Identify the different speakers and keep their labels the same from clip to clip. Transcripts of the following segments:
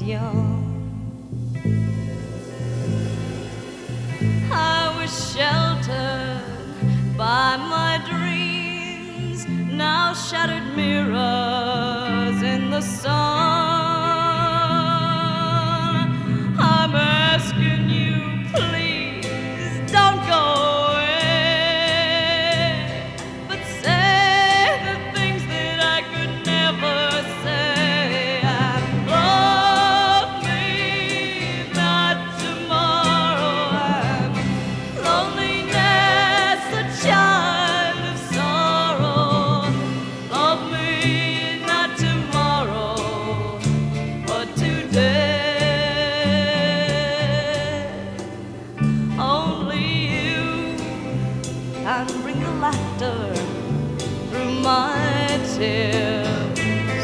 Speaker 1: young. I was sheltered by my dreams, now shattered mirrors in the sun. I'm asking you, please don't go away, but say the things that I could never say. And love me not tomorrow. I'm loneliness, a child of sorrow. Love me not tomorrow, but today. Only you can bring the laughter through my tears,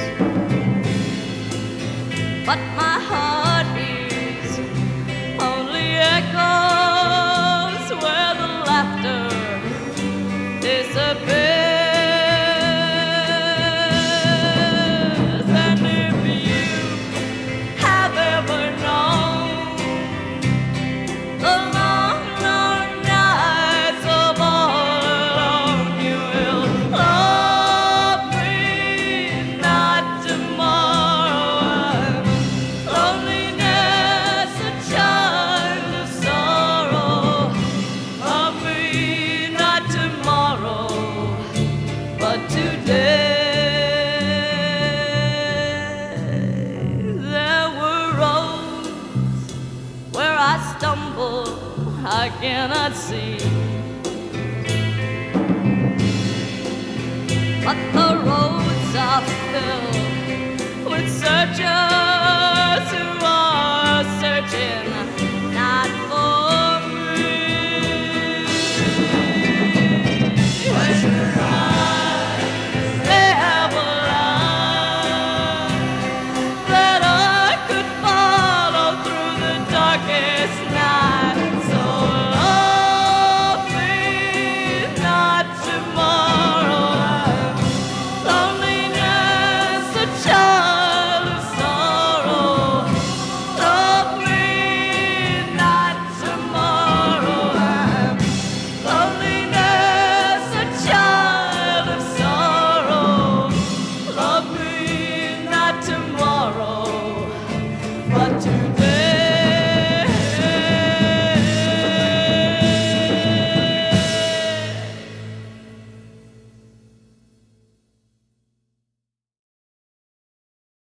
Speaker 1: but my heart hears only echoes where the laughter disappears. And if you have ever known the long, long nights of all alone, you will love me not tomorrow. Loneliness, a child of sorrow. Love me not tomorrow, but today. There were roads where I stumbled, I cannot see, but the roads are filled with searchers